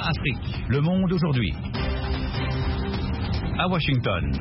Afrique, le monde aujourd'hui. À Washington.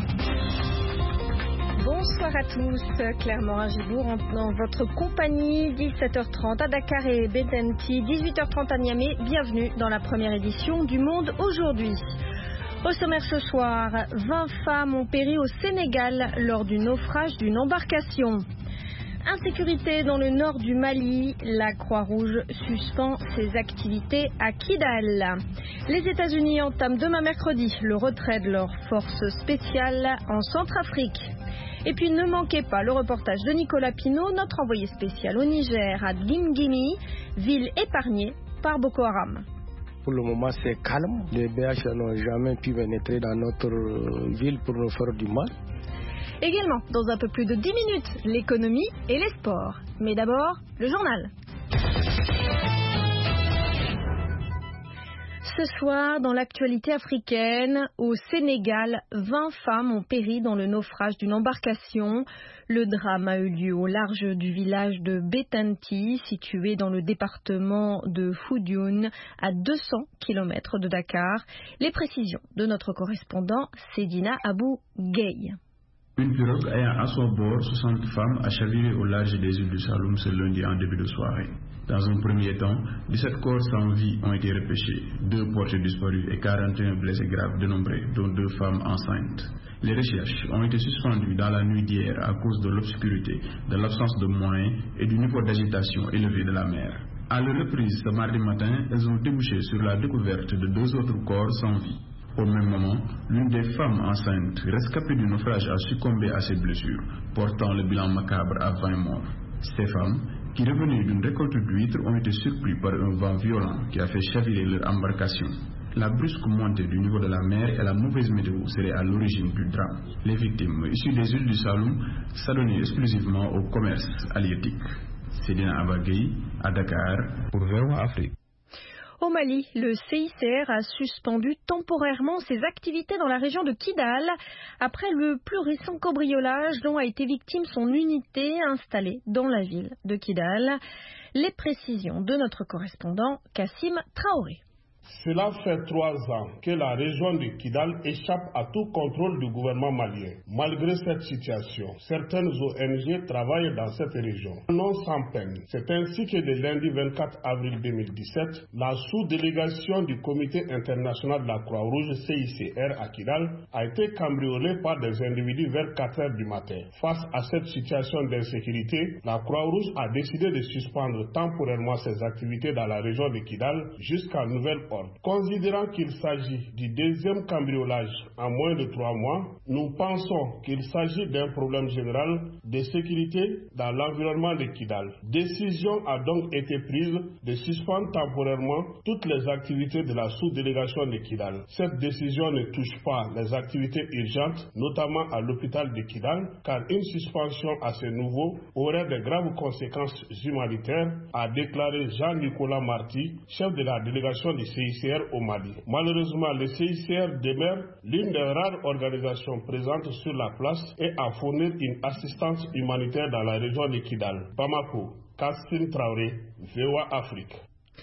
Bonsoir à tous, Claire Morin-Gibour en votre compagnie, 17h30 à Dakar et Bettenty, 18h30 à Niamey. Bienvenue dans la première édition du Monde aujourd'hui. Au sommaire ce soir, 20 femmes ont péri au Sénégal lors du naufrage d'une embarcation. Insécurité dans le nord du Mali, la Croix-Rouge suspend ses activités à Kidal. Les États-Unis entament demain mercredi le retrait de leurs forces spéciales en Centrafrique. Et puis ne manquez pas le reportage de Nicolas Pinault, notre envoyé spécial au Niger à Gingimi, ville épargnée par Boko Haram. Pour le moment, c'est calme. Les BH n'ont jamais pu pénétrer dans notre ville pour nous faire du mal. Également, dans un peu plus de 10 minutes, l'économie et les sports. Mais d'abord, le journal. Ce soir, dans l'actualité africaine, au Sénégal, 20 femmes ont péri dans le naufrage d'une embarcation. Le drame a eu lieu au large du village de Bettenty, situé dans le département de Foudioune, à 200 km de Dakar. Les précisions de notre correspondant Sedina Abou Gueye. Une pirogue ayant à son bord 60 femmes a chaviré au large des îles du Saloum ce lundi en début de soirée. Dans un premier temps, 17 corps sans vie ont été repêchés, 2 portés disparus et 41 blessés graves dénombrés, dont 2 femmes enceintes. Les recherches ont été suspendues dans la nuit d'hier à cause de l'obscurité, de l'absence de moyens et du niveau d'agitation élevé de la mer. À leur reprise ce mardi matin, elles ont débouché sur la découverte de 2 autres corps sans vie. Au même moment, l'une des femmes enceintes rescapées du naufrage a succombé à ses blessures, portant le bilan macabre à 20 morts. Ces femmes, qui revenaient d'une récolte d'huîtres, ont été surpris par un vent violent qui a fait chavirer leur embarcation. La brusque montée du niveau de la mer et la mauvaise météo seraient à l'origine du drame. Les victimes, issues des îles du Saloum, s'adonnaient exclusivement au commerce halieutique. Sedina Abagui, à Dakar, pour VOA Afrique. Au Mali, le CICR a suspendu temporairement ses activités dans la région de Kidal après le plus récent cambriolage dont a été victime son unité installée dans la ville de Kidal. Les précisions de notre correspondant Kassim Traoré. Cela fait 3 ans que la région de Kidal échappe à tout contrôle du gouvernement malien. Malgré cette situation, certaines ONG travaillent dans cette région, non sans peine. C'est ainsi que le lundi 24 avril 2017, la sous-délégation du Comité international de la Croix-Rouge CICR à Kidal a été cambriolée par des individus vers 4 heures du matin. Face à cette situation d'insécurité, la Croix-Rouge a décidé de suspendre temporairement ses activités dans la région de Kidal jusqu'à nouvel ordre. Considérant qu'il s'agit du deuxième cambriolage en moins de 3 mois, nous pensons qu'il s'agit d'un problème général de sécurité dans l'environnement de Kidal. Décision a donc été prise de suspendre temporairement toutes les activités de la sous-délégation de Kidal. Cette décision ne touche pas les activités urgentes, notamment à l'hôpital de Kidal, car une suspension à ce niveau aurait de graves conséquences humanitaires, a déclaré Jean-Nicolas Marty, chef de la délégation du CICR au Mali. Malheureusement, le CICR demeure l'une des rares organisations présentes sur la place et à fournir une assistance humanitaire dans la région de Kidal. Bamako, Kassim Traoré, VOA Afrique.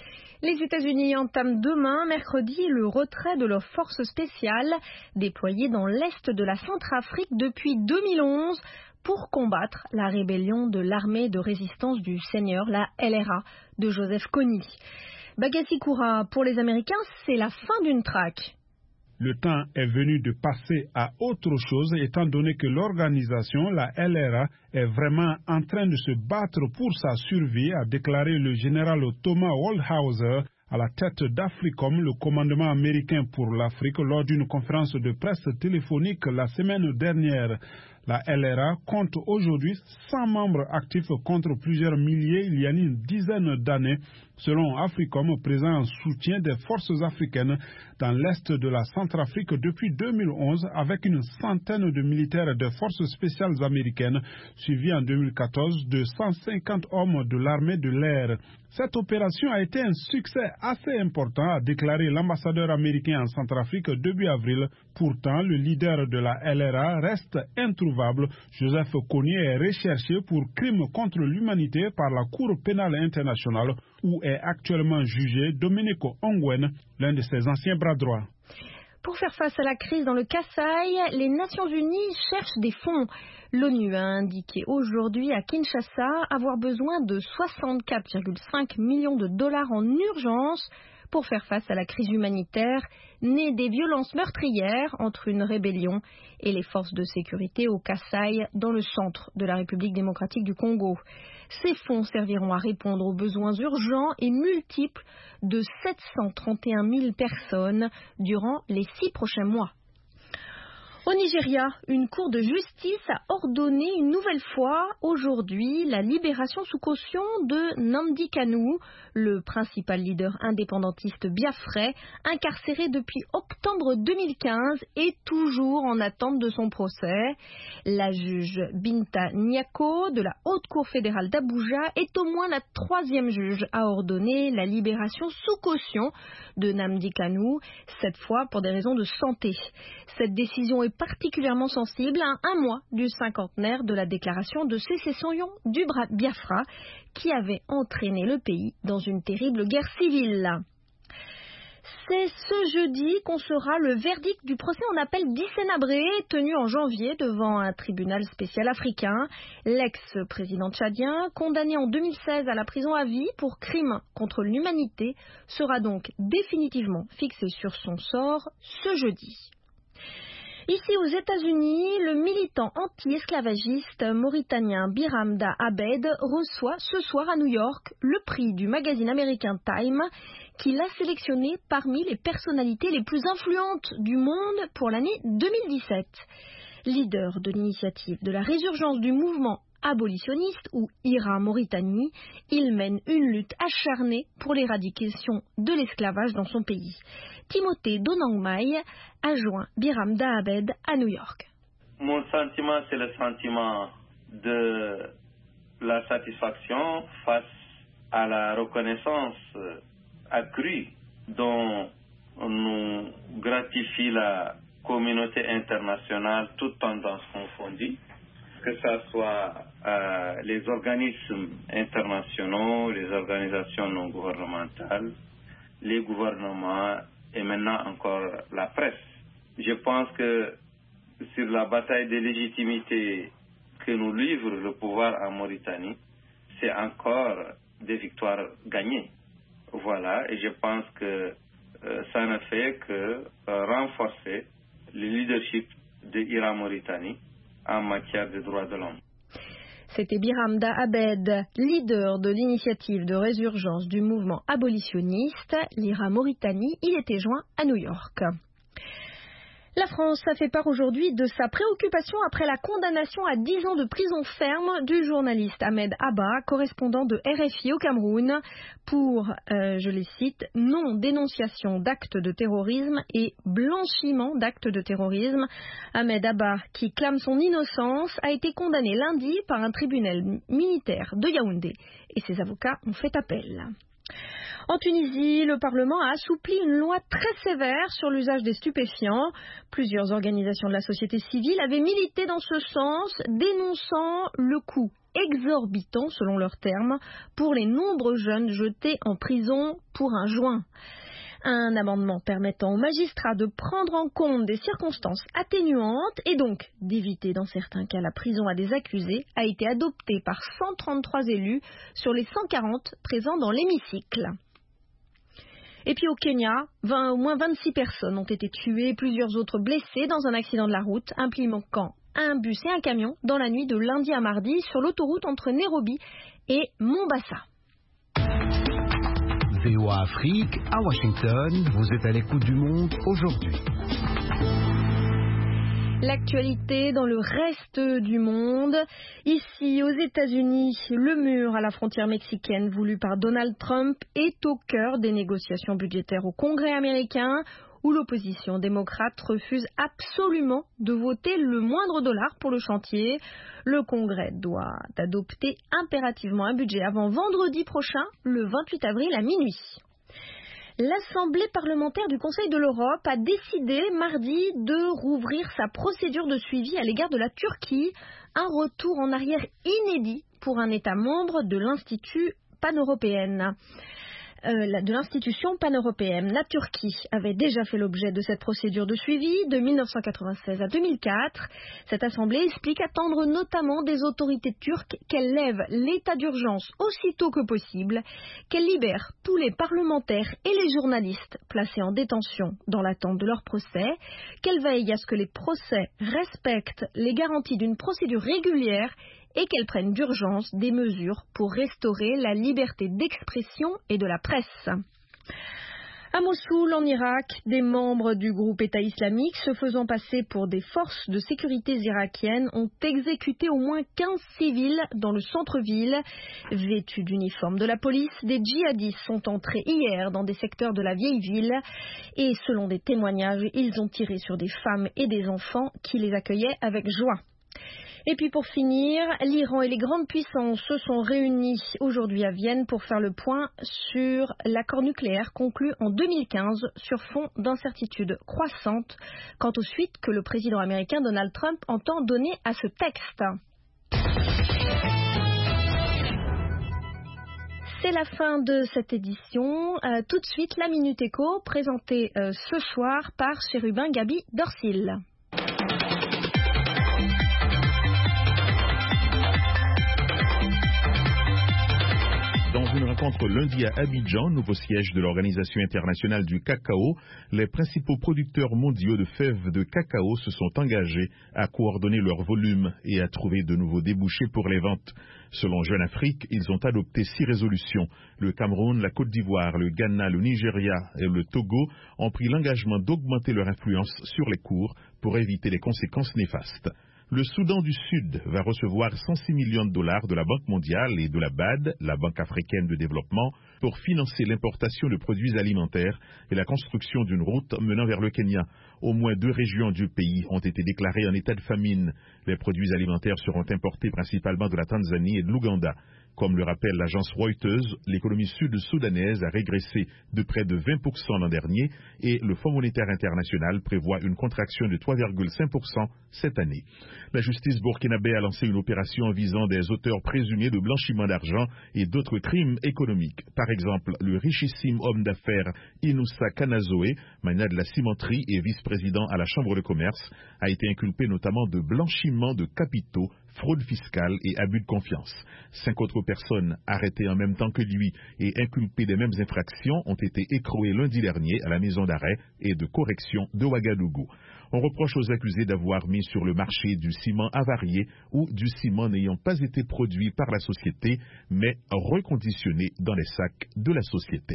Les États-Unis entament demain, mercredi, le retrait de leurs forces spéciales déployées dans l'est de la Centrafrique depuis 2011 pour combattre la rébellion de l'armée de résistance du Seigneur, la LRA, de Joseph Kony. Bagassi Koura, pour les Américains, c'est la fin d'une traque. Le temps est venu de passer à autre chose, étant donné que l'organisation, la LRA, est vraiment en train de se battre pour sa survie, a déclaré le général Thomas Waldhauser, à la tête d'Africom, le commandement américain pour l'Afrique, lors d'une conférence de presse téléphonique la semaine dernière. La LRA compte aujourd'hui 100 membres actifs contre plusieurs milliers il y a une dizaine d'années, selon Africom, présent en soutien des forces africaines dans l'est de la Centrafrique depuis 2011, avec une centaine de militaires des forces spéciales américaines, suivis en 2014 de 150 hommes de l'armée de l'air. Cette opération a été un succès assez important, a déclaré l'ambassadeur américain en Centrafrique début avril. Pourtant, le leader de la LRA reste introuvé introuvable. Joseph Kony est recherché pour crime contre l'humanité par la Cour pénale internationale où est actuellement jugé Domenico Ongwen, l'un de ses anciens bras droits. Pour faire face à la crise dans le Kasaï, les Nations Unies cherchent des fonds. L'ONU a indiqué aujourd'hui à Kinshasa avoir besoin de 64,5 millions de dollars en urgence pour faire face à la crise humanitaire née des violences meurtrières entre une rébellion et les forces de sécurité au Kasaï dans le centre de la République démocratique du Congo. Ces fonds serviront à répondre aux besoins urgents et multiples de 731 000 personnes durant les 6 prochains mois. Au Nigeria, une cour de justice a ordonné une nouvelle fois aujourd'hui la libération sous caution de Nnamdi Kanu, le principal leader indépendantiste biafrais, incarcéré depuis octobre 2015 et toujours en attente de son procès. La juge Binta Nyako de la Haute Cour fédérale d'Abuja est au moins la 3e juge à ordonner la libération sous caution de Nnamdi Kanu, cette fois pour des raisons de santé. Cette décision est particulièrement sensible à un mois du cinquantenaire de la déclaration de sécession du Biafra qui avait entraîné le pays dans une terrible guerre civile. C'est ce jeudi qu'on saura le verdict du procès en appel d'Hissène-Habré tenu en janvier devant un tribunal spécial africain. L'ex-président tchadien, condamné en 2016 à la prison à vie pour crime contre l'humanité, sera donc définitivement fixé sur son sort ce jeudi. Ici aux États-Unis, le militant anti-esclavagiste mauritanien Biramda Abed reçoit ce soir à New York le prix du magazine américain Time qui l'a sélectionné parmi les personnalités les plus influentes du monde pour l'année 2017. Leader de l'initiative de la résurgence du mouvement abolitionniste ou IRA Mauritanie, il mène une lutte acharnée pour l'éradication de l'esclavage dans son pays. Timothée Donangmai a joint Biramda Abed à New York. Mon sentiment, c'est le sentiment de la satisfaction face à la reconnaissance accrue dont nous gratifie la communauté internationale, toutes tendances confondues, que ce soit les organismes internationaux, les organisations non gouvernementales, les gouvernements et maintenant encore la presse. Je pense que sur la bataille de légitimité que nous livre le pouvoir en Mauritanie, c'est encore des victoires gagnées. Voilà, et je pense que ça ne fait que renforcer le leadership de IRA Mauritanie en matière de droits de l'homme. C'était Biramda Abed, leader de l'initiative de résurgence du mouvement abolitionniste, l'IRA Mauritanie. Il était joint à New York. La France a fait part aujourd'hui de sa préoccupation après la condamnation à 10 ans de prison ferme du journaliste Ahmed Abba, correspondant de RFI au Cameroun, pour, je les cite, non-dénonciation d'actes de terrorisme et blanchiment d'actes de terrorisme. Ahmed Abba, qui clame son innocence, a été condamné lundi par un tribunal militaire de Yaoundé et ses avocats ont fait appel. En Tunisie, le Parlement a assoupli une loi très sévère sur l'usage des stupéfiants. Plusieurs organisations de la société civile avaient milité dans ce sens, dénonçant le coût exorbitant, selon leurs termes, pour les nombreux jeunes jetés en prison pour un joint. Un amendement permettant aux magistrats de prendre en compte des circonstances atténuantes et donc d'éviter dans certains cas la prison à des accusés a été adopté par 133 élus sur les 140 présents dans l'hémicycle. Et puis au Kenya, au moins 26 personnes ont été tuées et plusieurs autres blessées dans un accident de la route impliquant un bus et un camion dans la nuit de lundi à mardi sur l'autoroute entre Nairobi et Mombasa. VOA Afrique, à Washington, vous êtes à l'écoute du monde aujourd'hui. L'actualité dans le reste du monde. Ici, aux États-Unis, le mur à la frontière mexicaine voulu par Donald Trump est au cœur des négociations budgétaires au Congrès américain, où l'opposition démocrate refuse absolument de voter le moindre dollar pour le chantier. Le Congrès doit adopter impérativement un budget avant vendredi prochain, le 28 avril à minuit. L'Assemblée parlementaire du Conseil de l'Europe a décidé mardi de rouvrir sa procédure de suivi à l'égard de la Turquie, un retour en arrière inédit pour un État membre de l'institution pan-européenne. La Turquie avait déjà fait l'objet de cette procédure de suivi de 1996 à 2004. Cette assemblée explique attendre notamment des autorités turques qu'elle lève l'état d'urgence aussitôt que possible, qu'elle libère tous les parlementaires et les journalistes placés en détention dans l'attente de leur procès, qu'elle veille à ce que les procès respectent les garanties d'une procédure régulière et qu'elle prenne d'urgence des mesures pour restaurer la liberté d'expression et de la presse. À Mossoul, en Irak, des membres du groupe État islamique se faisant passer pour des forces de sécurité irakiennes ont exécuté au moins 15 civils dans le centre-ville. Vêtus d'uniformes de la police, des djihadistes sont entrés hier dans des secteurs de la vieille ville et selon des témoignages, ils ont tiré sur des femmes et des enfants qui les accueillaient avec joie. Et puis pour finir, l'Iran et les grandes puissances se sont réunis aujourd'hui à Vienne pour faire le point sur l'accord nucléaire conclu en 2015 sur fond d'incertitude croissante quant aux suites que le président américain Donald Trump entend donner à ce texte. C'est la fin de cette édition. Tout de suite, la Minute Éco, présentée ce soir par Chérubin Gabi Dorsil. Dans une rencontre lundi à Abidjan, nouveau siège de l'Organisation internationale du cacao, les principaux producteurs mondiaux de fèves de cacao se sont engagés à coordonner leur volume et à trouver de nouveaux débouchés pour les ventes. Selon Jeune Afrique, ils ont adopté 6 résolutions. Le Cameroun, la Côte d'Ivoire, le Ghana, le Nigeria et le Togo ont pris l'engagement d'augmenter leur influence sur les cours pour éviter les conséquences néfastes. Le Soudan du Sud va recevoir 106 millions de dollars de la Banque mondiale et de la BAD, la Banque africaine de développement, pour financer l'importation de produits alimentaires et la construction d'une route menant vers le Kenya. Au moins 2 régions du pays ont été déclarées en état de famine. Les produits alimentaires seront importés principalement de la Tanzanie et de l'Ouganda. Comme le rappelle l'agence Reuters, l'économie sud-soudanaise a régressé de près de 20% l'an dernier et le Fonds monétaire international prévoit une contraction de 3,5% cette année. La justice burkinabé a lancé une opération visant des auteurs présumés de blanchiment d'argent et d'autres crimes économiques. Par exemple, le richissime homme d'affaires Inoussa Kanazoé, magnat de la cimenterie et vice-président à la Chambre de commerce, a été inculpé notamment de blanchiment de capitaux, fraude fiscale et abus de confiance. 5 autres personnes arrêtées en même temps que lui et inculpées des mêmes infractions ont été écrouées lundi dernier à la maison d'arrêt et de correction de Ouagadougou. On reproche aux accusés d'avoir mis sur le marché du ciment avarié ou du ciment n'ayant pas été produit par la société mais reconditionné dans les sacs de la société.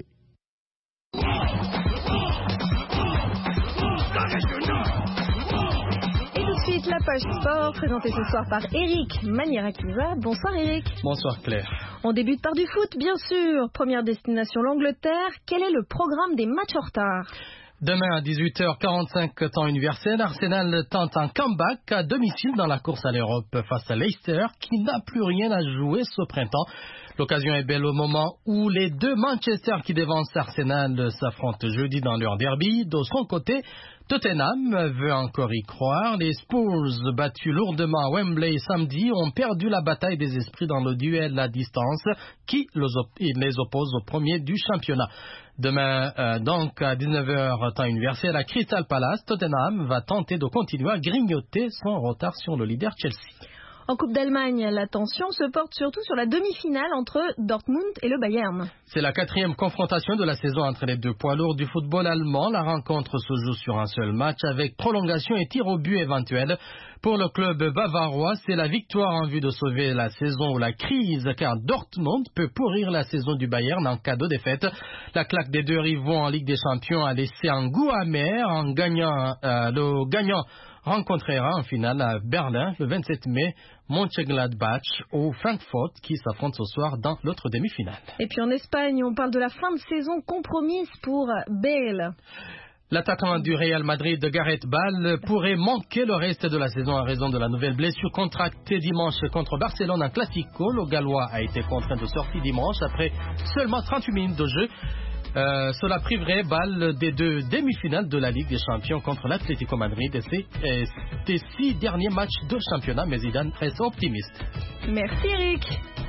La page sport présentée ce soir par Eric Manierakiza. Bonsoir Eric. Bonsoir Claire. On débute par du foot bien sûr. Première destination l'Angleterre. Quel est le programme des matchs en retard? Demain à 18h45 temps universel, Arsenal tente un comeback à domicile dans la course à l'Europe face à Leicester qui n'a plus rien à jouer ce printemps. L'occasion est belle au moment où les 2 Manchester qui dévancent Arsenal s'affrontent jeudi dans leur derby. De son côté, Tottenham veut encore y croire. Les Spurs, battus lourdement à Wembley samedi, ont perdu la bataille des esprits dans le duel à distance qui les oppose au premier du championnat. Demain, donc à 19h temps universel à Crystal Palace, Tottenham va tenter de continuer à grignoter son retard sur le leader Chelsea. En Coupe d'Allemagne, l'attention se porte surtout sur la demi-finale entre Dortmund et le Bayern. C'est la 4e confrontation de la saison entre les 2 poids lourds du football allemand. La rencontre se joue sur un seul match avec prolongation et tir au but éventuel. Pour le club bavarois, c'est la victoire en vue de sauver la saison ou la crise, car Dortmund peut pourrir la saison du Bayern en cas de défaite. La claque des 2 rivaux en Ligue des Champions a laissé un goût amer en gagnant le gagnant rencontrera en finale à Berlin le 27 mai Mönchengladbach au Francfort qui s'affrontent ce soir dans l'autre demi-finale. Et puis en Espagne, on parle de la fin de saison compromise pour Bale. L'attaquant du Real Madrid, Gareth Bale, pourrait manquer le reste de la saison en raison de la nouvelle blessure contractée dimanche contre Barcelone en Classico. Le Gallois a été contraint de sortir dimanche après seulement 38 minutes de jeu. Cela priverait Bâle des 2 demi-finales de la Ligue des Champions contre l'Atlético Madrid et des 6 derniers matchs de championnat, mais Zidane reste optimiste. Merci Eric.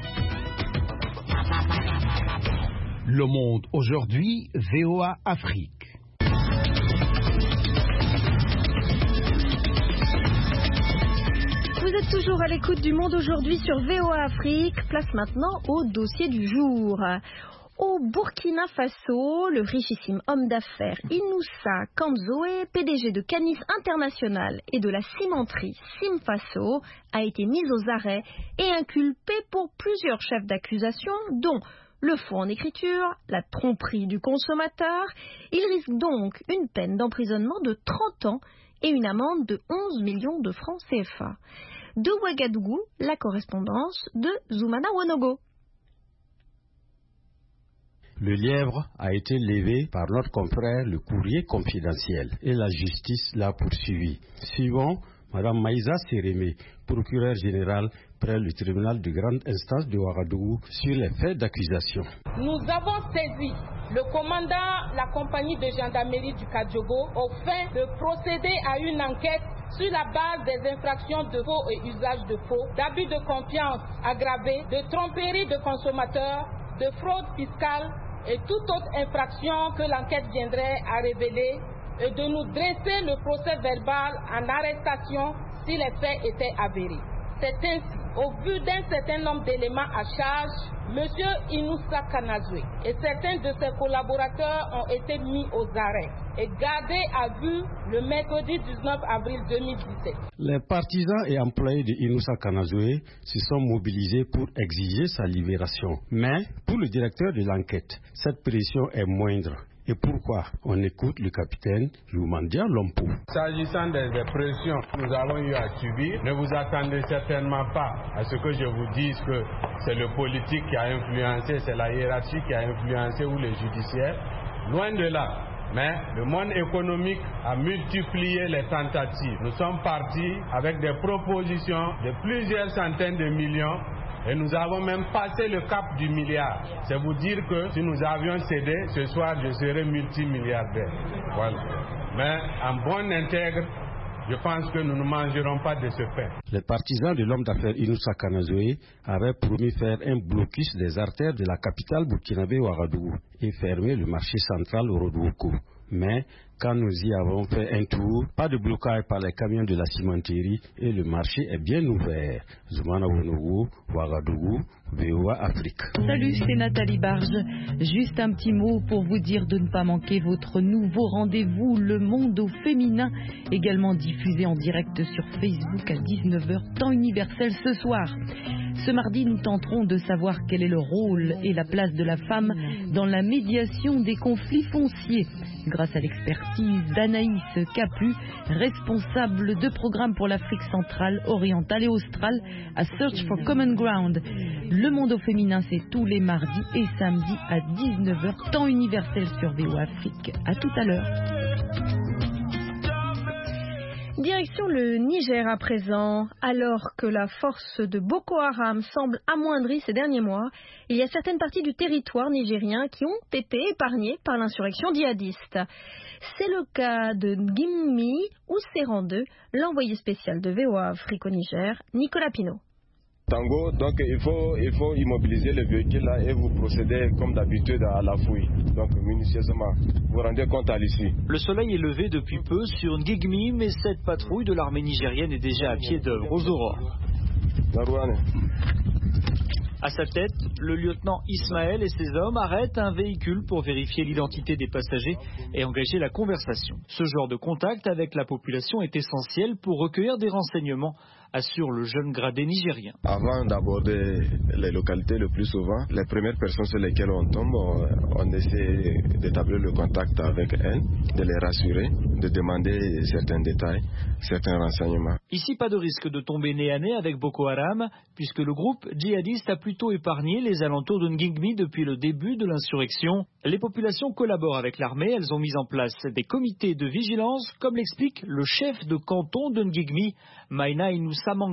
Le Monde aujourd'hui, VOA Afrique. Vous êtes toujours à l'écoute du Monde aujourd'hui sur VOA Afrique. Place maintenant au dossier du jour. Au Burkina Faso, le richissime homme d'affaires Inoussa Kamzoé, PDG de Canis International et de la cimenterie Simfaso, a été mis aux arrêts et inculpé pour plusieurs chefs d'accusation, dont le faux en écriture, la tromperie du consommateur. Il risque donc une peine d'emprisonnement de 30 ans et une amende de 11 millions de francs CFA. De Ouagadougou, la correspondance de Zoumana Wonogo. Le lièvre a été levé par notre confrère Le Courrier Confidentiel et la justice l'a poursuivi. Suivant Mme Maïsa Sérémé, procureur général près le tribunal de grande instance de Ouagadougou sur les faits d'accusation. Nous avons saisi le commandant de la compagnie de gendarmerie du Kadjogo au fin de procéder à une enquête sur la base des infractions de faux et usage de faux, d'abus de confiance aggravé, de tromperie de consommateurs, de fraude fiscale et toute autre infraction que l'enquête viendrait à révéler et de nous dresser le procès verbal en arrestation si les faits étaient avérés. C'est ainsi, au vu d'un certain nombre d'éléments à charge, M. Inoussa Kanazoué et certains de ses collaborateurs ont été mis aux arrêts et gardés à vue le mercredi 19 avril 2017. Les partisans et employés de Inoussa Kanazoué se sont mobilisés pour exiger sa libération. Mais pour le directeur de l'enquête, cette pression est moindre. Et pourquoi? On écoute le capitaine Youmandia Lompo. S'agissant des pressions que nous avons eu à subir, ne vous attendez certainement pas à ce que je vous dise que c'est le politique qui a influencé, c'est la hiérarchie qui a influencé ou les judiciaires. Loin de là. Mais le monde économique a multiplié les tentatives. Nous sommes partis avec des propositions de plusieurs centaines de millions. Et nous avons même passé le cap du milliard. C'est vous dire que si nous avions cédé, ce soir je serais multimilliardaire. Voilà. Mais en bon intègre, je pense que nous ne mangerons pas de ce pain. Les partisans de l'homme d'affaires Inoussa Kanazoué avaient promis faire un blocus des artères de la capitale burkinabé Ouagadougou et fermer le marché central au Rodoukou. Mais quand nous y avons fait un tour, pas de blocage par les camions de la cimenterie et le marché est bien ouvert. Zoumana Wonogo, Ouagadougou, VOA Afrique. Salut, c'est Nathalie Barge. Juste un petit mot pour vous dire de ne pas manquer votre nouveau rendez-vous Le Monde au féminin, également diffusé en direct sur Facebook à 19h, temps universel ce soir. Ce mardi, nous tenterons de savoir quel est le rôle et la place de la femme dans la médiation des conflits fonciers, grâce à l'expertise d'Anaïs Capu, responsable de programme pour l'Afrique centrale, orientale et australe à Search for Common Ground. Le Monde au féminin, c'est tous les mardis et samedis à 19h, temps universel sur VOA Afrique. À tout à l'heure. Direction le Niger à présent. Alors que la force de Boko Haram semble amoindrie ces derniers mois, il y a certaines parties du territoire nigérien qui ont été épargnées par l'insurrection djihadiste. C'est le cas de Ngimmi Ousserandeu, l'envoyé spécial de VOA Afrique au Niger, Nicolas Pinault. Tango, donc il faut immobiliser le véhicule là et vous procédez comme d'habitude à la fouille. Donc minutieusement, vous rendez compte à l'issue. Le soleil est levé depuis peu sur Ngigmi, mais cette patrouille de l'armée nigérienne est déjà à pied d'œuvre aux aurores. À sa tête, le lieutenant Ismaël et ses hommes arrêtent un véhicule pour vérifier l'identité des passagers et engager la conversation. Ce genre de contact avec la population est essentiel pour recueillir des renseignements, assure le jeune gradé nigérien. Avant d'aborder les localités le plus souvent, les premières personnes sur lesquelles on tombe, on essaie d'établir le contact avec elles, de les rassurer, de demander certains détails, certains renseignements. Ici, pas de risque de tomber nez à nez avec Boko Haram, puisque le groupe djihadiste a plutôt épargné les alentours de Ngigmi depuis le début de l'insurrection. Les populations collaborent avec l'armée, elles ont mis en place des comités de vigilance, comme l'explique le chef de canton de Ngigmi, Maïna Inoussa Manga.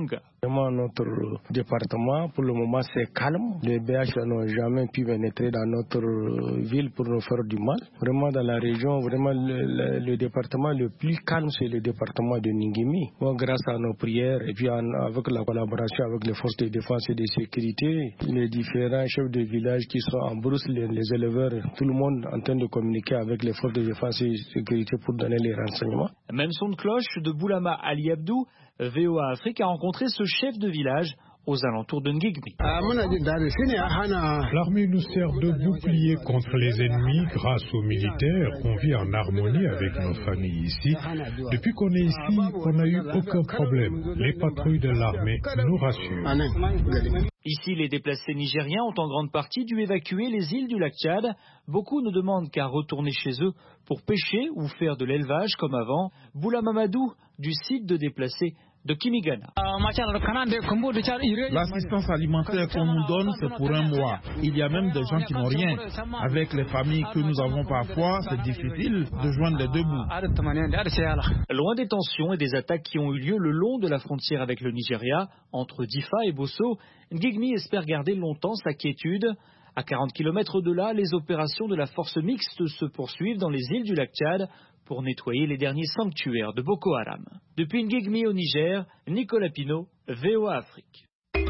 Vraiment, notre département, pour le moment, c'est calme. Les BH n'ont jamais pu pénétrer dans notre ville pour nous faire du mal. Vraiment, dans la région, vraiment, le département le plus calme, c'est le département de Ngingimi. Bon, grâce à nos prières et puis avec la collaboration avec les forces de défense et de sécurité, les différents chefs de village qui sont en brousse, les éleveurs, tout le monde en train de communiquer avec les forces de défense et de sécurité pour donner les renseignements. Même son de cloche de Boulama Ali Abdou, VOA Afrique a rencontré ce chef de village aux alentours de Ngigmi. L'armée nous sert de bouclier contre les ennemis grâce aux militaires qu'on vit en harmonie avec nos familles ici. Depuis qu'on est ici, on n'a eu aucun problème. Les patrouilles de l'armée nous rassurent. Ici, les déplacés nigériens ont en grande partie dû évacuer les îles du lac Tchad. Beaucoup ne demandent qu'à retourner chez eux pour pêcher ou faire de l'élevage comme avant. Boula Mamadou, du site de déplacés de Kimigana. L'assistance alimentaire qu'on nous donne, c'est pour un mois. Il y a même des gens qui n'ont rien. Avec les familles que nous avons parfois, c'est difficile de joindre les deux bouts. Loin des tensions et des attaques qui ont eu lieu le long de la frontière avec le Nigeria, entre Difa et Bosso, Ngigmi espère garder longtemps sa quiétude. À 40 km de là, les opérations de la force mixte se poursuivent dans les îles du lac Tchad pour nettoyer les derniers sanctuaires de Boko Haram. Depuis Ngigmi au Niger, Nicolas Pinault, VOA Afrique.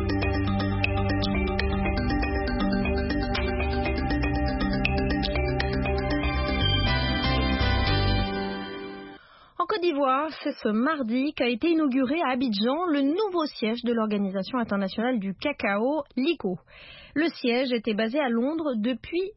En Côte d'Ivoire, c'est ce mardi qu'a été inauguré à Abidjan le nouveau siège de l'Organisation internationale du cacao, l'ICO. Le siège était basé à Londres depuis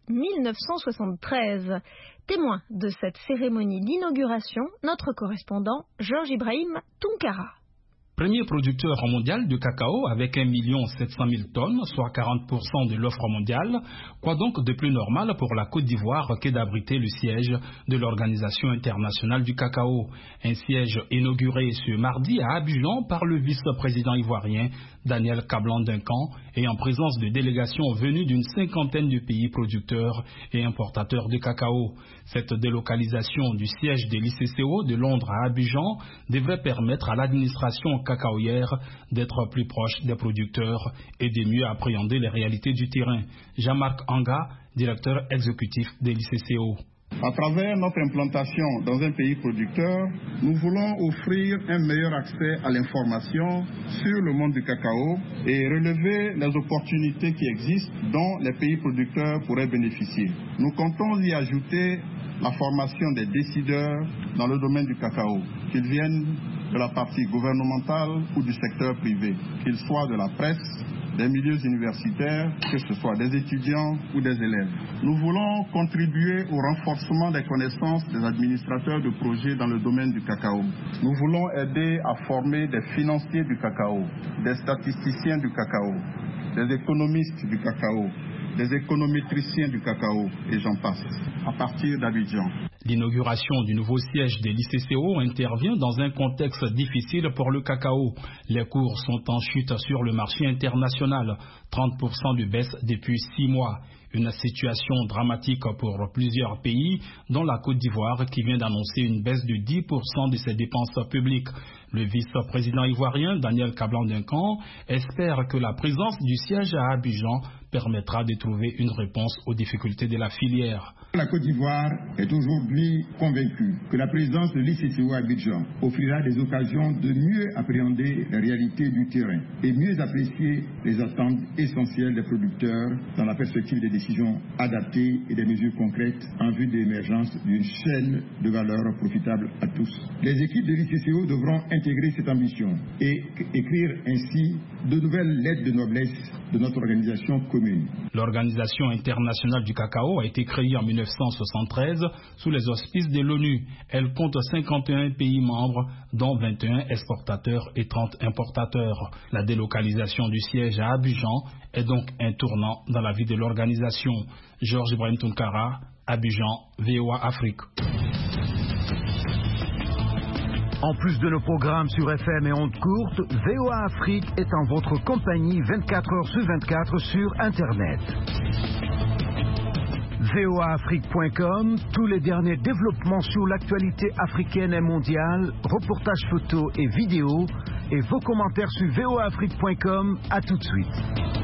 1973. Témoin de cette cérémonie d'inauguration, notre correspondant Georges Ibrahim Tunkara. Premier producteur mondial de cacao avec 1 700 000 tonnes, soit 40% de l'offre mondiale. Quoi donc de plus normal pour la Côte d'Ivoire que d'abriter le siège de l'Organisation internationale du cacao. Un siège inauguré ce mardi à Abidjan par le vice-président ivoirien Daniel Kablan-Duncan et en présence de délégations venues d'une 50aine de pays producteurs et importateurs de cacao. Cette délocalisation du siège de l'ICCO de Londres à Abidjan devrait permettre à l'administration cacaoyère d'être plus proche des producteurs et de mieux appréhender les réalités du terrain. Jean-Marc Anga, directeur exécutif de l'ICCO. À travers notre implantation dans un pays producteur, nous voulons offrir un meilleur accès à l'information sur le monde du cacao et relever les opportunités qui existent dont les pays producteurs pourraient bénéficier. Nous comptons y ajouter la formation des décideurs dans le domaine du cacao, qu'ils viennent de la partie gouvernementale ou du secteur privé, qu'ils soient de la presse, des milieux universitaires, que ce soit des étudiants ou des élèves. Nous voulons contribuer au renforcement des connaissances des administrateurs de projets dans le domaine du cacao. Nous voulons aider à former des financiers du cacao, des statisticiens du cacao, des économistes du cacao, des économétriciens du cacao, et j'en passe, à partir d'Abidjan. L'inauguration du nouveau siège de l'ICCO intervient dans un contexte difficile pour le cacao. Les cours sont en chute sur le marché international, 30% de baisse depuis 6 mois. Une situation dramatique pour plusieurs pays, dont la Côte d'Ivoire qui vient d'annoncer une baisse de 10% de ses dépenses publiques. Le vice-président ivoirien Daniel Kablan-Duncan espère que la présence du siège à Abidjan permettra de trouver une réponse aux difficultés de la filière. La Côte d'Ivoire est aujourd'hui convaincue que la présence de l'ICCO à Abidjan offrira des occasions de mieux appréhender les réalités du terrain et mieux apprécier les attentes essentielles des producteurs dans la perspective des décisions adaptées et des mesures concrètes en vue de l'émergence d'une chaîne de valeur profitable à tous. Les équipes de l'ICCO devront intégrer cette ambition et écrire ainsi de nouvelles lettres de noblesse de notre organisation commune. L'Organisation internationale du cacao a été créée en 1973 sous les auspices de l'ONU. Elle compte 51 pays membres, dont 21 exportateurs et 30 importateurs. La délocalisation du siège à Abidjan est donc un tournant dans la vie de l'organisation. Georges Ibrahim Tunkara, Abidjan, VOA Afrique. En plus de nos programmes sur FM et ondes courtes, VOA Afrique est en votre compagnie 24 heures sur 24 sur Internet. voaafrique.com, tous les derniers développements sur l'actualité africaine et mondiale, reportages photos et vidéos, et vos commentaires sur voaafrique.com. À tout de suite.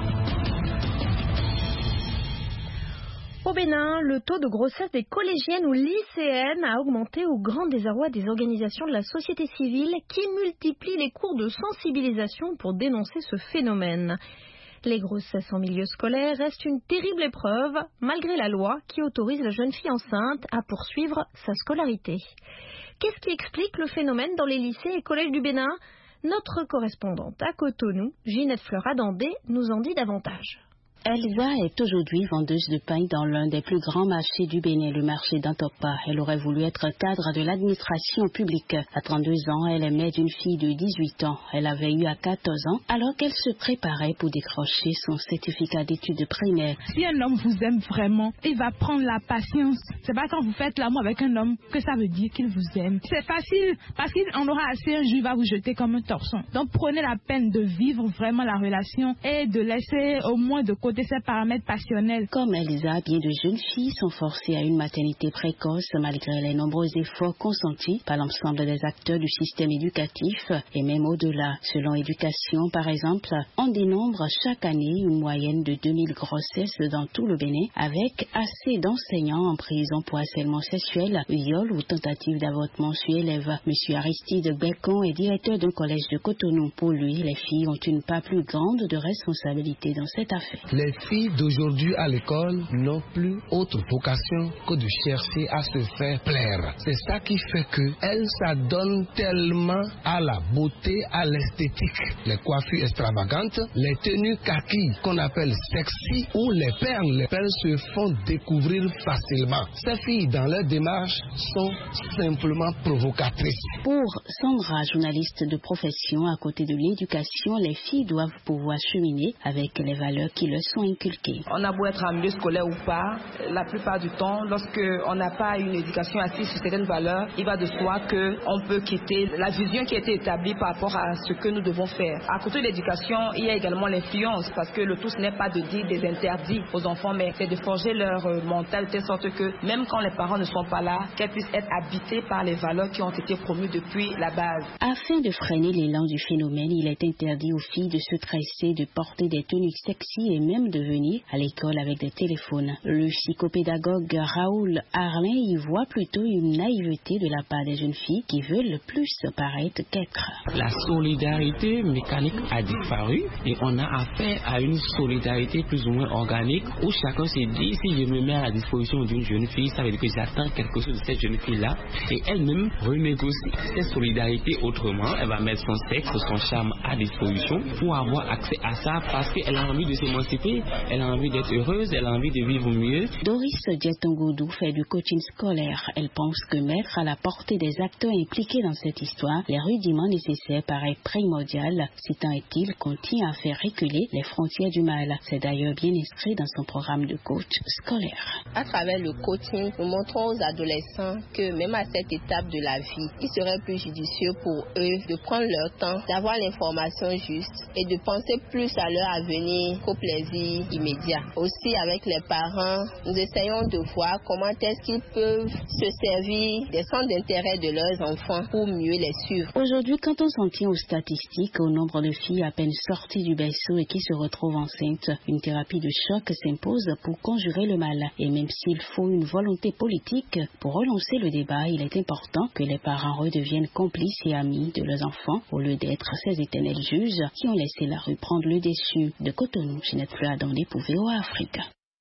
Au Bénin, le taux de grossesse des collégiennes ou lycéennes a augmenté au grand désarroi des organisations de la société civile qui multiplient les cours de sensibilisation pour dénoncer ce phénomène. Les grossesses en milieu scolaire restent une terrible épreuve, malgré la loi qui autorise la jeune fille enceinte à poursuivre sa scolarité. Qu'est-ce qui explique le phénomène dans les lycées et collèges du Bénin ? Notre correspondante à Cotonou, Ginette Fleur-Adandé, nous en dit davantage. Elsa est aujourd'hui vendeuse de pain dans l'un des plus grands marchés du Bénin, le marché d'Antokpa. Elle aurait voulu être cadre de l'administration publique. À 32 ans, elle est mère d'une fille de 18 ans. Elle avait eu à 14 ans alors qu'elle se préparait pour décrocher son certificat d'études primaires. Si un homme vous aime vraiment, il va prendre la patience. C'est pas quand vous faites l'amour avec un homme que ça veut dire qu'il vous aime. C'est facile parce qu'on aura assez un jour, il va vous jeter comme un torchon. Donc prenez la peine de vivre vraiment la relation et de laisser au moins de côté ces paramètres passionnels. Comme Elsa, bien de jeunes filles sont forcées à une maternité précoce malgré les nombreux efforts consentis par l'ensemble des acteurs du système éducatif et même au-delà. Selon Éducation, par exemple, on dénombre chaque année une moyenne de 2000 grossesses dans tout le Bénin avec assez d'enseignants en prison pour harcèlement sexuel, viol ou tentative d'avortement sur élève. Monsieur Aristide Becon est directeur d'un collège de Cotonou. Pour lui, les filles ont une part plus grande de responsabilité dans cette affaire. Les filles d'aujourd'hui à l'école n'ont plus autre vocation que de chercher à se faire plaire. C'est ça qui fait qu'elles s'adonnent tellement à la beauté, à l'esthétique. Les coiffures extravagantes, les tenues kaki qu'on appelle sexy ou les perles se font découvrir facilement. Ces filles, dans leur démarche, sont simplement provocatrices. Pour Sandra, journaliste de profession, à côté de l'éducation, les filles doivent pouvoir cheminer avec les valeurs qui leur sont inculquées. On a beau être en milieu scolaire ou pas, la plupart du temps, lorsqu'on n'a pas une éducation assise sur certaines valeurs, il va de soi qu'on peut quitter la vision qui a été établie par rapport à ce que nous devons faire. À côté de l'éducation, il y a également l'influence, parce que le tout ce n'est pas de dire des interdits aux enfants, mais c'est de forger leur mental de telle sorte que même quand les parents ne sont pas là, qu'elles puissent être habitées par les valeurs qui ont été promues depuis la base. Afin de freiner l'élan du phénomène, il est interdit aux filles de se tresser, de porter des tenues sexy et même de venir à l'école avec des téléphones. Le psychopédagogue Raoul Arlin y voit plutôt une naïveté de la part des jeunes filles qui veulent plus paraître qu'être. La solidarité mécanique a disparu et on a affaire à une solidarité plus ou moins organique où chacun se dit si je me mets à la disposition d'une jeune fille, ça veut dire que j'attends quelque chose de cette jeune fille-là et elle-même renégocie cette solidarité autrement. Elle va mettre son sexe, son charme à disposition pour avoir accès à ça parce qu'elle a envie de s'émanciper, elle a envie d'être heureuse, elle a envie de vivre mieux. Doris Dietongoudou fait du coaching scolaire. Elle pense que mettre à la portée des acteurs impliqués dans cette histoire les rudiments nécessaires paraît primordial, si tant est-il qu'on tient à faire reculer les frontières du mal. C'est d'ailleurs bien inscrit dans son programme de coach scolaire. À travers le coaching, nous montrons aux adolescents que même à cette étape de la vie, il serait plus judicieux pour eux de prendre leur temps, d'avoir l'information juste et de penser plus à leur avenir qu'au plaisir immédiat. Aussi, avec les parents, nous essayons de voir comment est-ce qu'ils peuvent se servir des centres d'intérêt de leurs enfants pour mieux les suivre. Aujourd'hui, quand on s'en tient aux statistiques, au nombre de filles à peine sorties du berceau et qui se retrouvent enceintes, une thérapie de choc s'impose pour conjurer le mal. Et même s'il faut une volonté politique pour relancer le débat, il est important que les parents redeviennent complices et amis de leurs enfants au lieu d'être ces éternels juges qui ont laissé la rue prendre le dessus. De Cotonou, Ginette Fleur-Adandé pour VOA Afrique.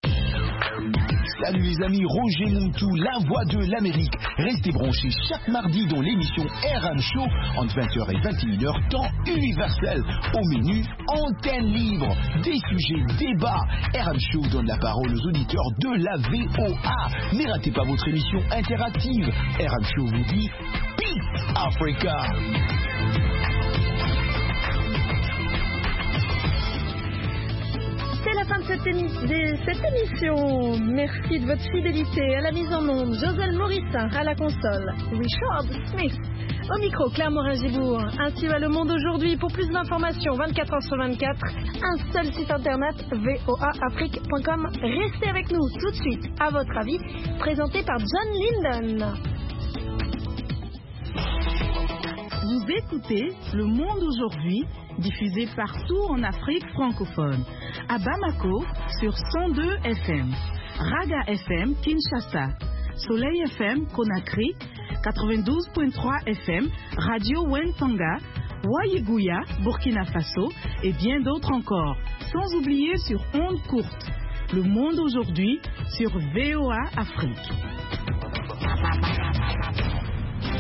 Salut les amis, Roger Montou, la voix de l'Amérique. Restez branchés chaque mardi dans l'émission RM Show entre 20h et 21h, temps universel. Au menu, antenne libre, des sujets, débats. RM Show donne la parole aux auditeurs de la VOA. Ne ratez pas votre émission interactive. RM Show vous dit Peace Africa. C'est la fin de cette émission. Merci de votre fidélité. À la mise en onde, Joselle Morissin. À la console, Richard Smith. Au micro, Claire Morin-Gibourg. Ainsi va le monde aujourd'hui. Pour plus d'informations, 24h/24, un seul site internet, voaafrique.com. Restez avec nous tout de suite. À votre avis, présenté par John Linden. Vous écoutez Le Monde aujourd'hui, diffusé partout en Afrique francophone. À Bamako, sur 102 FM. Raga FM, Kinshasa. Soleil FM, Conakry. 92.3 FM, Radio Wentanga. Wayiguya, Burkina Faso. Et bien d'autres encore. Sans oublier sur ondes courtes. Le Monde aujourd'hui, sur VOA Afrique.